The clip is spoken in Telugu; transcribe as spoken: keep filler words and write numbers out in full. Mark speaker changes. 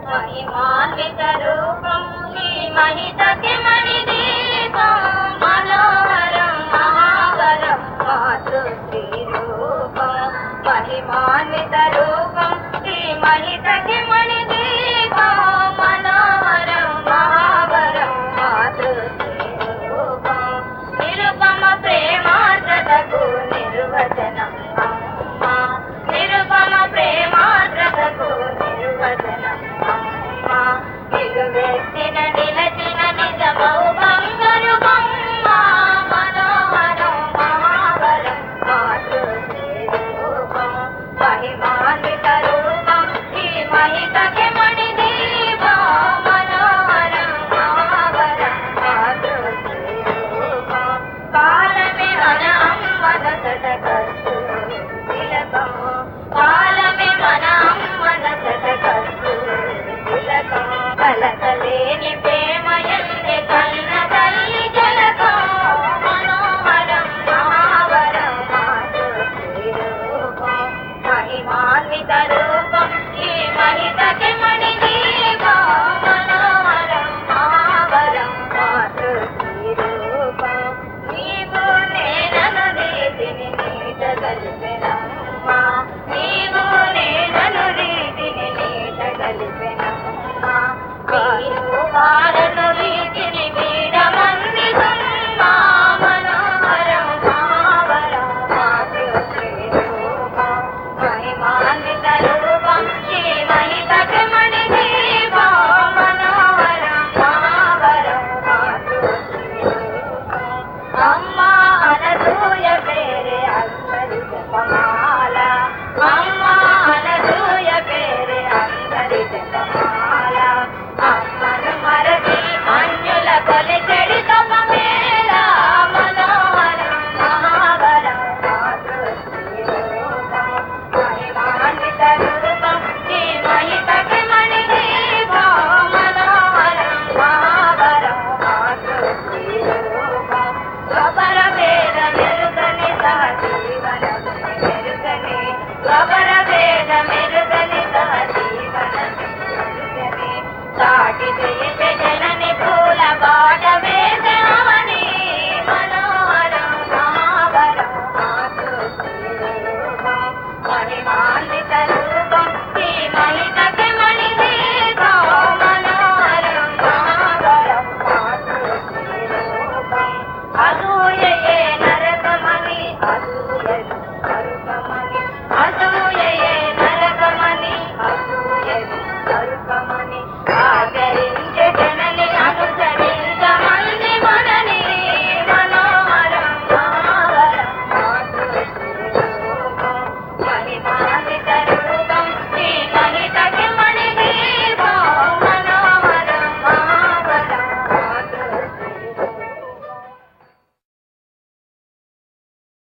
Speaker 1: महिमान्वित रूपं महितके मणिदीपं मनोहरं महावरं मातृश्रीरूपं महिमान्वित रूपं महितके मणिदीपं मनोहरं महावरं मातृश्रीरूपं निरुपम प्रेमार्द्रतकु निर्वचनं अम्मा निरुपम प्रेमार्द्रतकु निर्वचनं अम्मा నిలువెత్తిన నిలచిన నిజమౌ బంగారు బొమ్మ మనోహరం మహావరం మాతృశ్రీరూపం మహిమాన్విత రూపం ఈ మహితకే మణిదీపం మనోహరం మహావరం మాతృశ్రీరూపం కాలమే మన అమ్మనసట కస్తు తిలకం కాలమే మన అమ్మనసట కస్తు తిలకం కలకలేని ప్రేమయందే కన్న తల్లి జలకం మనోహరం మహావరం మాతృశ్రీరూపం మహిమాన్విత రూపం ఈ మహితకే మణిదీపం మనోహరం మహావరం మాతృశ్రీరూపం నీవు నేనను రీతిని నీట కలిసి